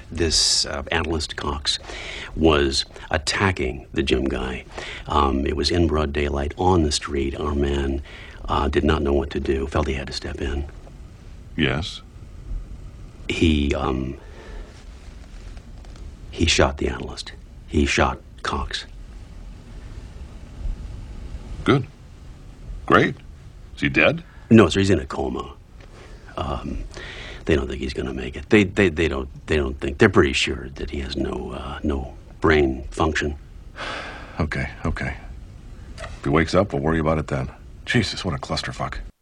This analyst, Cox, was attacking the gym guy. It was in broad daylight on the street. Our man did not know what to do, felt he had to step in. Yes? He shot the analyst. He shot Cox. Good. Great. Is he dead? No, sir, he's in a coma. They don't think he's going to make it. They don't think. They're pretty sure that he has no brain function. Okay. If he wakes up, we'll worry about it then. Jesus, what a clusterfuck.